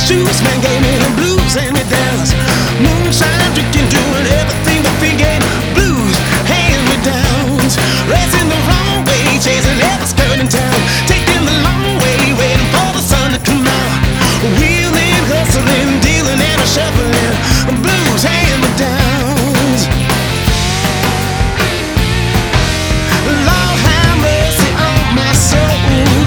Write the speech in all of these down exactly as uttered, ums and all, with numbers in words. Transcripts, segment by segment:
shoes, man, gave me the blues and me downs. Moonshine drinking, doing everything but forget. Blues, hand me downs. Racing the wrong way, chasing every skirt in town. Taking the long way, waiting for the sun to come out. Wheeling, hustling, dealing and a shuffling. Blues, hand me downs. Lord have mercy on my soul.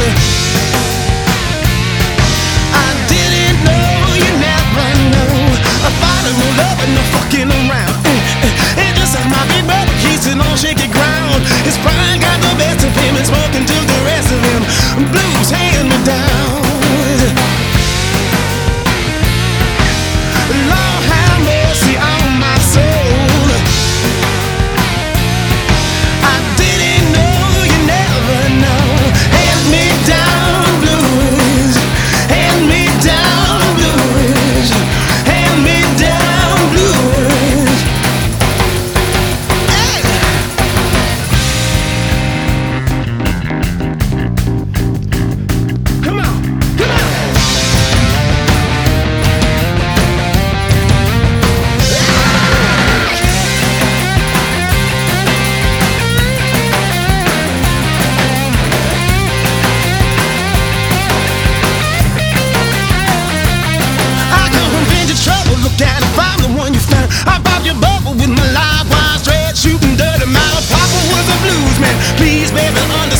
I didn't know, you never know. I thought it was love and no fucking around. It just like my big brother, he's sitting on shaky ground. His pride got the best of him and smoking to the rest of him. Blues, hand me down. Lord have mercy on my soul. I didn't know, you never know. Hand me down blues. Hand me down blues. Hand me down blues. Hey! Come on, come on. I come from vintage trouble, look at if I'm the one you found. I pop your bubble with my live wire, straight shooting dirty mouth. Papa was a blues man, please baby understand.